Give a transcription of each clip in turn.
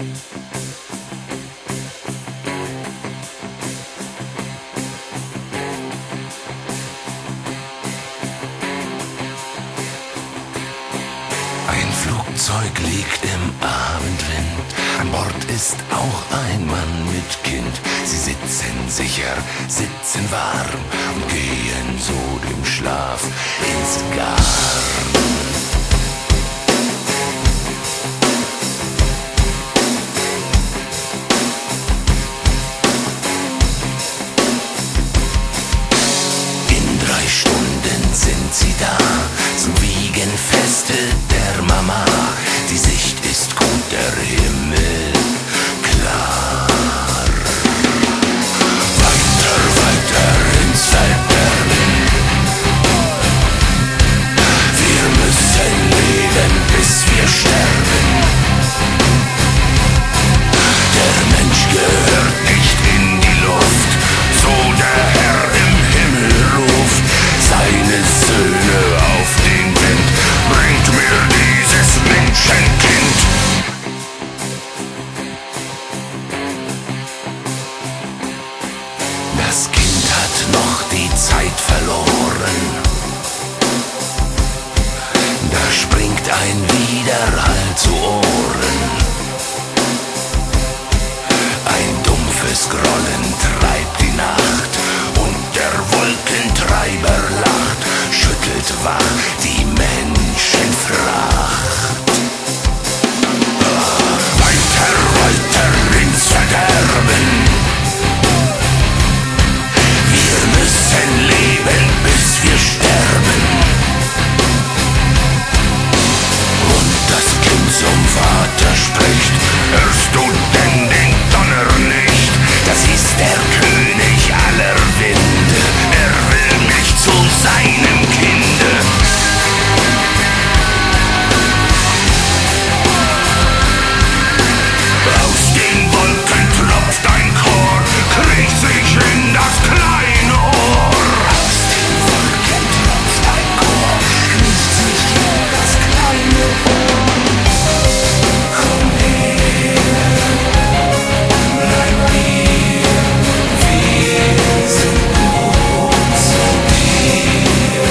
Ein Flugzeug liegt im Abendwind, an Bord ist auch ein Mann mit Kind. Sie sitzen sicher, sitzen warm und gehen so dem Schlaf ins Garn. In 3 Stunden sind sie da zum Wiegenfeste der Mama. Die Sicht ist gut, der Himmel klar. Weiter, weiter ins Verderben. Wir müssen leben, bis wir sterben. Der Mensch gehört nicht in die Luft, so der Herr im Himmel ruft seine Söhne auf den Wind. Bringt mir dieses Menschenkind. Das Kind hat noch die Zeit verloren. Da springt ein Widerhall zu Ohren. Ein dumpfes Grollen treibt die Nacht und der Wolkentreiber lacht, schüttelt wach die Menschenfracht. Weiter, weiter ins Verderben. Wir müssen leben, bis wir sterben. Und das Kind zum Vater spricht: Hörst du denn den Donner nicht? Das ist der König aller Winde. Er will mich zu seinem Kinde. Aus den Wolken tropft ein Chor, kriecht sich in das kleine Ohr. Aus den Wolken tropft ein Chor, kriecht sich in das kleine Ohr. Komm her, bleib hier, wir sind gut zu dir.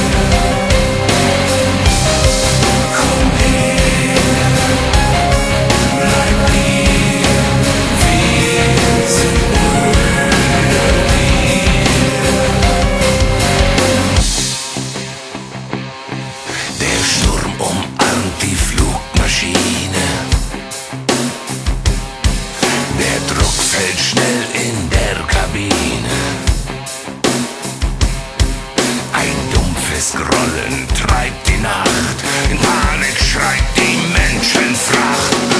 Komm her, bleib hier, wir sind Brüder dir. Der Sturm umarmt die Flugmaschine. Der Druck fällt schnell in der Kabine. Ein dumpfes Grollen treibt die Nacht. In Panik schreit die Menschenfracht.